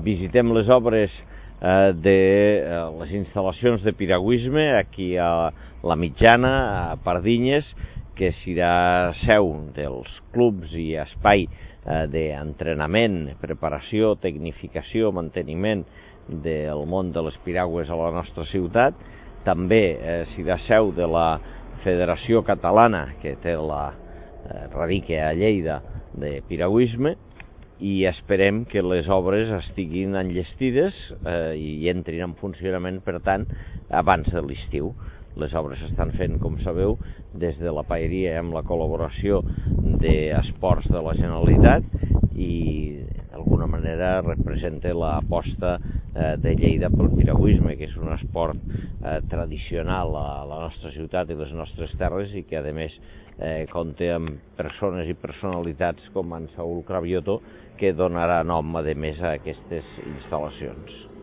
visitem les obres de les instal·lacions de piragüisme aquí a la Mitjana, a Pardinyes, que serà seu dels clubs i espai d'entrenament, preparació, tecnificació, manteniment del món de les piragües a la nostra ciutat. També serà seu de la Federació Catalana, que radica a Lleida, de piragüisme, i esperem que les obres estiguin enllestides i entrin en funcionament, per tant, abans de l'estiu. Les obres s'estan fent, com sabeu, des de la paeria amb la col·laboració d'Esports de la Generalitat i d'alguna manera representa l'aposta de Lleida pel piragüisme, que és un esport tradicional a la nostra ciutat i les nostres terres i que, a més, compta amb persones i personalitats com en Saúl Cravioto, que donarà nom, a més, a aquestes instal·lacions.